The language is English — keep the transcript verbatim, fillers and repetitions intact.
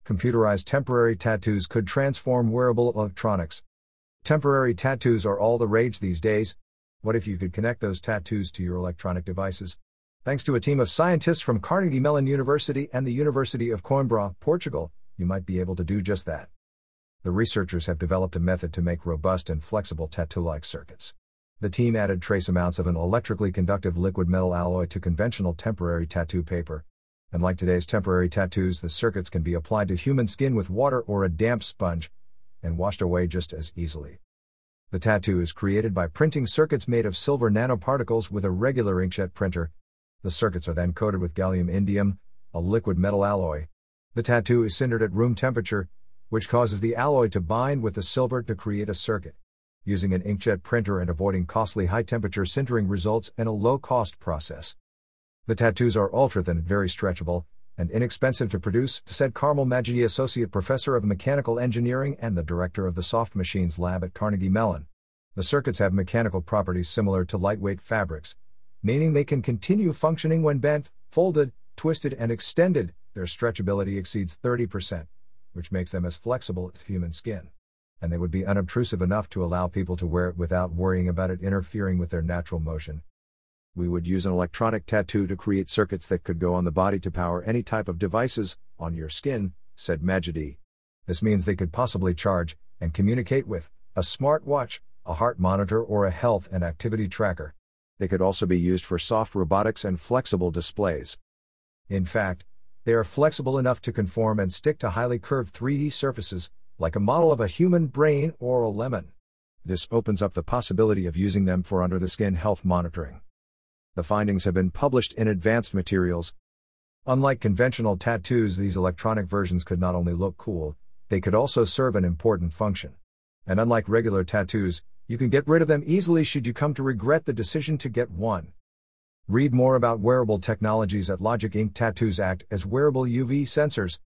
Computerized temporary tattoos could transform wearable electronics. Temporary tattoos are all the rage these days. What if you could connect those tattoos to your electronic devices? Thanks to a team of scientists from Carnegie Mellon University and the University of Coimbra, Portugal, you might be able to do just that. The researchers have developed a method to make robust and flexible tattoo-like circuits. The team added trace amounts of an electrically conductive liquid metal alloy to conventional temporary tattoo paper. And like today's temporary tattoos, the circuits can be applied to human skin with water or a damp sponge, and washed away just as easily. The tattoo is created by printing circuits made of silver nanoparticles with a regular inkjet printer. The circuits are then coated with gallium indium, a liquid metal alloy. The tattoo is sintered at room temperature, which causes the alloy to bind with the silver to create a circuit. Using an inkjet printer and avoiding costly high-temperature sintering results in a low-cost process. The tattoos are ultra-thin, very stretchable, and inexpensive to produce, said Carmel Majidi, Associate Professor of Mechanical Engineering and the Director of the Soft Machines Lab at Carnegie Mellon. The circuits have mechanical properties similar to lightweight fabrics, meaning they can continue functioning when bent, folded, twisted and extended. Their stretchability exceeds thirty percent, which makes them as flexible as human skin. And they would be unobtrusive enough to allow people to wear it without worrying about it interfering with their natural motion. We would use an electronic tattoo to create circuits that could go on the body to power any type of devices, on your skin, said Majidi. This means they could possibly charge, and communicate with, a smartwatch, a heart monitor or a health and activity tracker. They could also be used for soft robotics and flexible displays. In fact, they are flexible enough to conform and stick to highly curved three D surfaces, like a model of a human brain or a lemon. This opens up the possibility of using them for under-the-skin health monitoring. The findings have been published in Advanced Materials. Unlike conventional tattoos, these electronic versions could not only look cool, they could also serve an important function. And unlike regular tattoos, you can get rid of them easily should you come to regret the decision to get one. Read more about wearable technologies at Logic Incorporated. Tattoos act as wearable U V sensors,